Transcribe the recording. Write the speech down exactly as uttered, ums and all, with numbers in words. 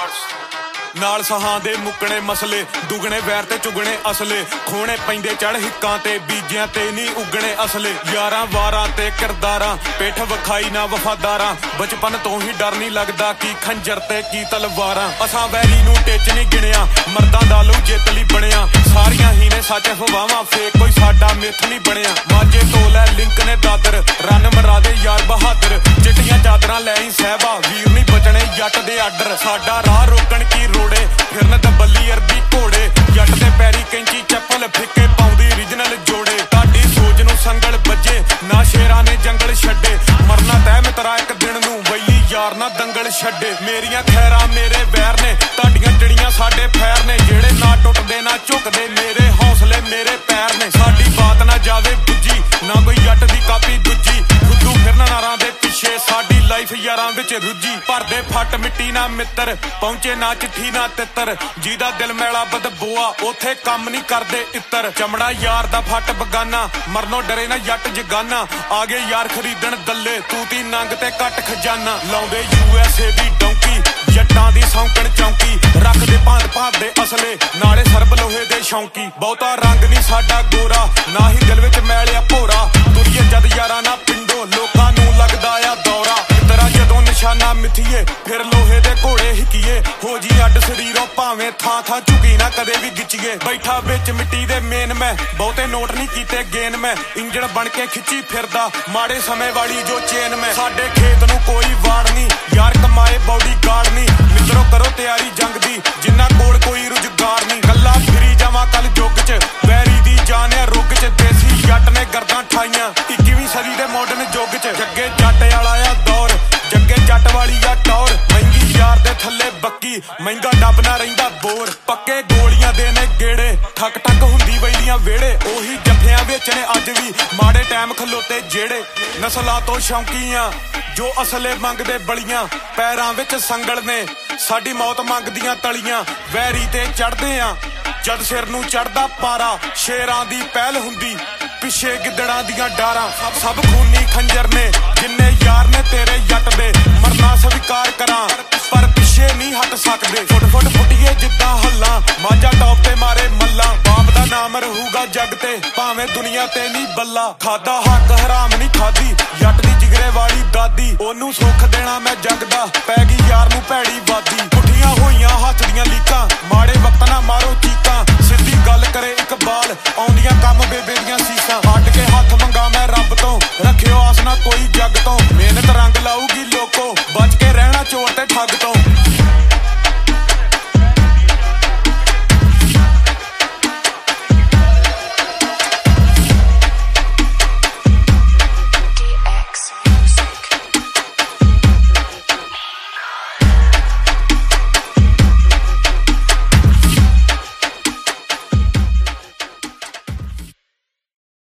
नाल सहां दे मुकने मसले दुगने वैर ते चुगने असले खोने पैंदे चढ़ हिक्कां ते बीजियां ते नहीं उगने असले यारां वारां ते किरदारां पिठ विखाई ना वफादारां बचपन तो ही डर नहीं लगदा की खंजर ते की तलवारां असां वैरी नूं टिच नहीं गिणिया मर्दां दा लहू जित लई बणिया सारियां ही ने सच अफवाहां फेक कोई साडा मिथ नहीं बणिया माजे तो लै लिंक ने दादर रन मरा दे यार बहादुर चिट्टियां चादरां लैई सहबा वीर नहीं बचने जट दे आडर साडा राह रोकण की रोड़े फिरन दबली अरबी घोड़े जट दे पैरी कैंची चप्पल फिक्के पाउंदी रीजनल जोड़े ताडी सोच नूं संगल बजे ना शेरां ने जंगल छड्डे मरना तय मित्रा एक दिन नूं वैली यार ना दंगल छड्डे मेरियां खैरां मेरे वैर ने ताडियां चिड़ियां साडे फैर ने जेड़े ना टुटदे ना झुकदे मेरे हौसले मेरे पैर ने साडी बात ना जावे बुझी ना कोई जट दी कापी दूजी खुदू फिरन नारां दे पिछे साडी लाइफ यारां विच रुझी भरदे फट मिट्टी ना मित्र पहुंचे ना चिट्ठी ना तितर जीदा दिल मैला बदबूआ ओथे काम नहीं करदे इतर चमड़ा यार दा फट बगाना मरनो डरे ना जट जगाना आगे यार खरीदण दल्ले तू ती नंग ते घट खजाना लाउंदे यूएसए दी डौंकी जट्टां दी सौंकण चौंकी रखदे भांत भांत दे असले नाले सरब लोहे दे शौंकी बहुता रंग नहीं साडा गोरा ना ही दिल विच मैलिया भोरा तुरिए जद यारां ना पिंडो लोकां नूं लगदा आ दौरा तेरा जदों निशाना मिथीए फिर लोहे दे घोड़े हिकीए हो जी अड शरीरों भावें थां थां झुकी ना कदे भी गिचीए बैठा विच मिट्टी दे मेन मैं बहुते नोट नहीं कीते गेन मैं इंजण बन के खिच्ची फिरदा माड़े समय वाली जो चेन मैं साडे खेत नूं कोई वाड़ नहीं यार कमाए बॉडी गार्ड नहीं मित्रों करो तैयारी जंग दी जिन्ना कोल कोई रुजगार नहीं गल्ला फिरी जावां कल जुग च वैरी दी जान आ रुग च देसी जट ने गर्दां ठाईयां इक्कीवीं सदी दे मॉडर्न जुग च जग्गे जट वाला आ दौर जग्गे जट वाली आ टौर महंगी यार दे थल्ले बक्की महंगा डब ना रहिंदा बोर पक्के गोलियां दे ने गेड़े ठक ठक हुंदी वैलियां वेड़े ओही जफ्फियां विच ने अज भी माड़े टाइम खलोते जेड़े नस्लां तो शौकीआं जो असले मंगदे बलियां पैरां विच संगल ने साडी मौत मंगदियां तलियां वैरी ते चढ़दे आ जद सिर नूं चढ़दा पारा शेरां दी पहल हुंदी पिछे गिद्दड़ां दियां डारां सब खूनी खंजर ने जिन्ने यार ने तेरे जट दे मरना स्वीकार करां पर पिछे नहीं हट सकदे फुट फुट फुटिए जिद्दां हल्लां माजा टॉप ते मारे मल्ला बाप दा नाम रहूगा जग ते भावें दुनिया ते नहीं बल्ला खादा हक हराम नहीं खादी जट दी जिगरे वाली दादी ओनू सुख देना मैं जग दा पै गई यार नूं भैड़ी वादी पुठियां होईयां हत्थ दियां लीकां माड़े वक्त ना मारो चीकां सिद्धी गल करे इकबाल आउंदियां कम बेबे दियां सीसां हट के